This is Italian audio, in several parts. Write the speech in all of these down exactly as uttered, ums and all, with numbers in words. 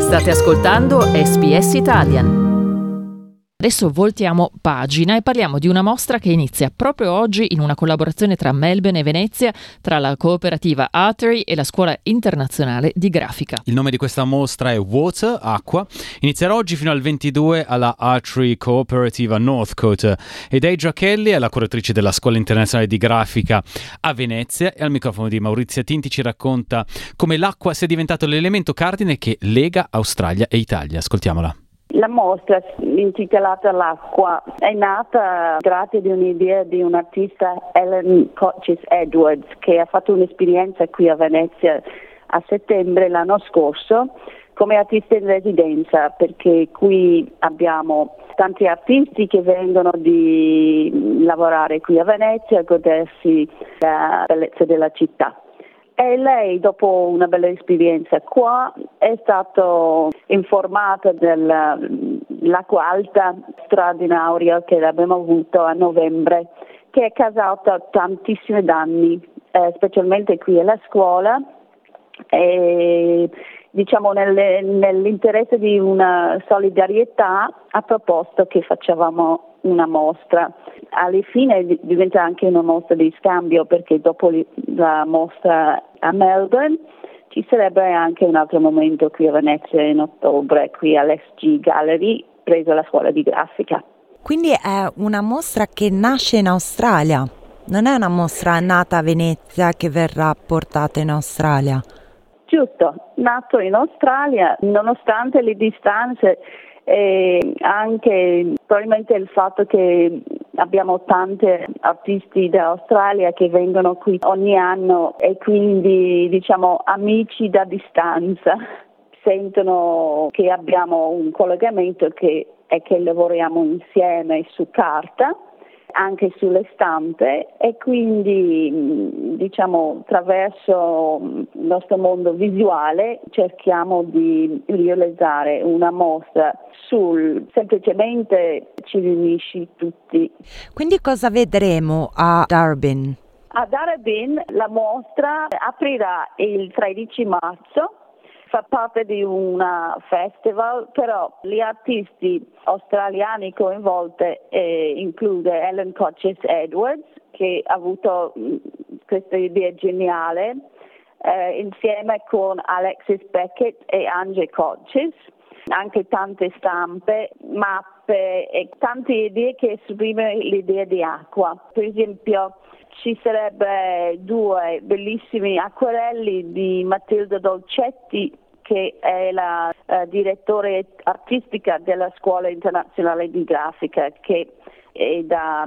State ascoltando S B S Italian. Adesso voltiamo pagina e parliamo di una mostra che inizia proprio oggi in una collaborazione tra Melbourne e Venezia, tra la cooperativa Artery e la Scuola Internazionale di Grafica. Il nome di questa mostra è Water, acqua. Inizierà oggi fino al ventidue alla Artery Cooperativa Northcote ed Adria Kelly è la curatrice della Scuola Internazionale di Grafica a Venezia e al microfono di Maurizia Tinti ci racconta come l'acqua sia diventato l'elemento cardine che lega Australia e Italia. Ascoltiamola. La mostra intitolata L'acqua è nata grazie ad un'idea di un artista, Ellen Coches Edwards, che ha fatto un'esperienza qui a Venezia a settembre l'anno scorso come artista in residenza, perché qui abbiamo tanti artisti che vengono di lavorare qui a Venezia e godersi la bellezza della città. E lei, dopo una bella esperienza qua, è stata informata dell'acqua alta straordinaria che abbiamo avuto a novembre, che è causata tantissimi danni, eh, specialmente qui alla scuola. E diciamo nelle, nell'interesse di una solidarietà ha proposto che facevamo una mostra. Alla fine diventa anche una mostra di scambio, perché dopo la mostra a Melbourne ci sarebbe anche un altro momento qui a Venezia in ottobre, qui all'S G Gallery, preso la scuola di grafica. Quindi è una mostra che nasce in Australia, non è una mostra nata a Venezia che verrà portata in Australia? Giusto, nato in Australia, nonostante le distanze e anche probabilmente il fatto che abbiamo tanti artisti dall'Australia che vengono qui ogni anno e quindi diciamo amici da distanza, sentono che abbiamo un collegamento che è che lavoriamo insieme su carta, anche sulle stampe, e quindi diciamo attraverso il nostro mondo visuale cerchiamo di realizzare una mostra sul semplicemente ci riunisci tutti. Quindi cosa vedremo a Darebin? A Darebin la mostra aprirà il tredici marzo. Fa parte di un festival, però gli artisti australiani coinvolti eh, include Ellen Coches Edwards, che ha avuto mh, questa idea geniale, eh, insieme con Alexis Beckett e Angie Coches, anche tante stampe, mappe e tante idee che esprimono l'idea di acqua. Per esempio, ci sarebbe due bellissimi acquerelli di Matilda Dolcetti, che è la uh, direttore artistica della Scuola Internazionale di Grafica, che è da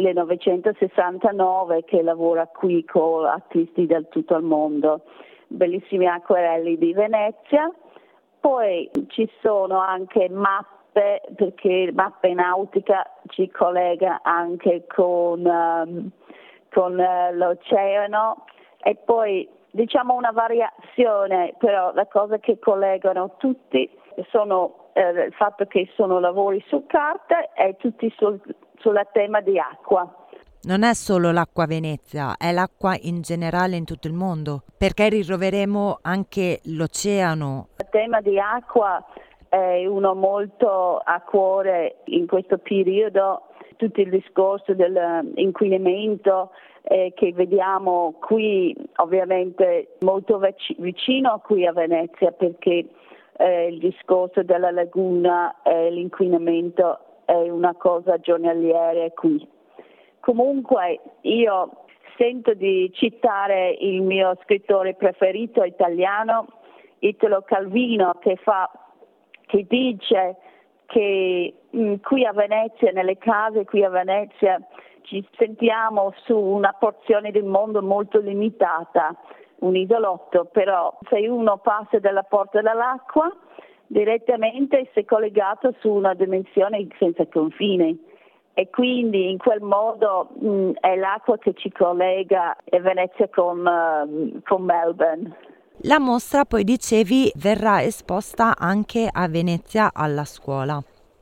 millenovecentosessantanove che lavora qui con artisti da tutto il mondo. Bellissimi acquerelli di Venezia. Poi ci sono anche mappe, perché mappe nautica ci collega anche con... Um, con uh, l'oceano, e poi diciamo una variazione, però la cosa che collegano tutti sono eh, il fatto che sono lavori su carta e tutti sul, sul tema di acqua. Non è solo l'acqua a Venezia, è l'acqua in generale in tutto il mondo, perché ritroveremo anche l'oceano. Il tema di acqua è uno molto a cuore in questo periodo. Tutto il discorso dell'inquinamento eh, che vediamo qui, ovviamente molto vac- vicino qui a Venezia, perché eh, il discorso della laguna e l'inquinamento è una cosa giornaliera qui. Comunque io sento di citare il mio scrittore preferito italiano, Italo Calvino, che fa, che dice che mh, qui a Venezia, nelle case qui a Venezia, ci sentiamo su una porzione del mondo molto limitata, un isolotto, però se uno passa dalla porta dell'acqua, direttamente si è collegato su una dimensione senza confini. E quindi in quel modo mh, è l'acqua che ci collega a Venezia con, uh, con Melbourne. La mostra, poi dicevi, verrà esposta anche a Venezia alla scuola.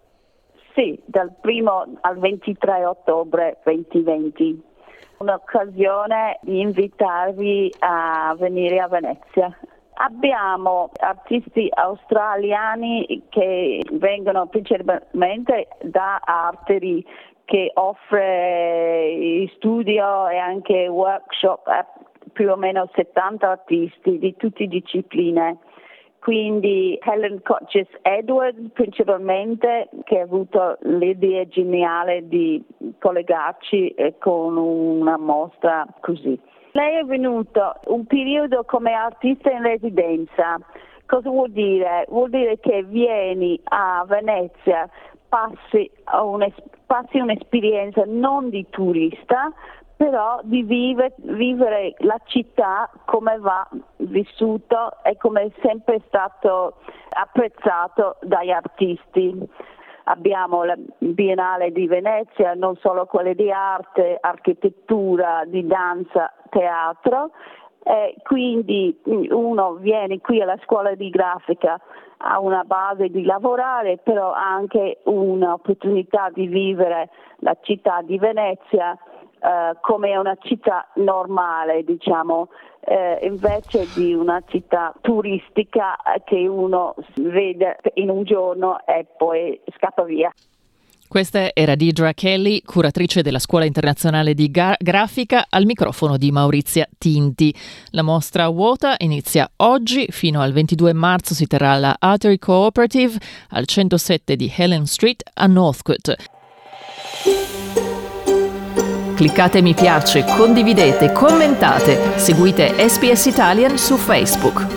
Sì, dal primo al ventitré ottobre duemilaventi. Un'occasione di invitarvi a venire a Venezia. Abbiamo artisti australiani che vengono principalmente da Artery, che offre studio e anche workshop a più o meno settanta artisti di tutte le discipline. Quindi Helen Cotches Edwards principalmente, che ha avuto l'idea geniale di collegarci con una mostra così. Lei è venuta un periodo come artista in residenza. Cosa vuol dire? Vuol dire che vieni a Venezia, passi, un, passi un'esperienza non di turista, però di vive, vivere la città come va vissuto e come è sempre stato apprezzato dagli artisti. Abbiamo la Biennale di Venezia, non solo quelle di arte, architettura, di danza, teatro, e quindi uno viene qui alla scuola di grafica, ha una base di lavorare, però ha anche un'opportunità di vivere la città di Venezia Uh, come una città normale, diciamo, uh, invece di una città turistica che uno vede in un giorno e poi scappa via. Questa era Deidre Kelly, curatrice della Scuola Internazionale di Ga- Grafica, al microfono di Maurizia Tinti. La mostra Vuota inizia oggi, fino al ventidue marzo si terrà alla Artery Cooperative al centosette di Helen Street a Northcote. Cliccate mi piace, condividete, commentate, seguite S B S Italian su Facebook.